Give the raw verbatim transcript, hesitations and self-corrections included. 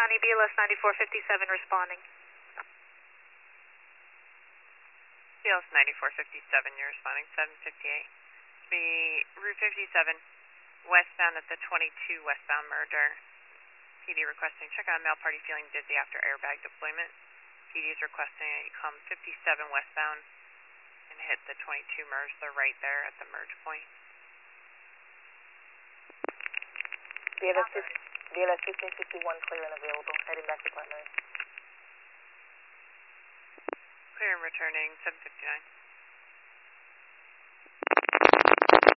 County, B L S ninety-four fifty-seven responding. B L S ninety-four fifty-seven, you're responding, seven fifty-eight. Be Route fifty-seven, westbound at the twenty-two westbound merger. P D requesting check out male party feeling dizzy after airbag deployment. P D is requesting that you come fifty-seven westbound and hit the twenty-two merge. They're right there at the merge point. B L S fifteen fifty-one clear and available, heading back to partners. Clear and returning, seven fifty-nine.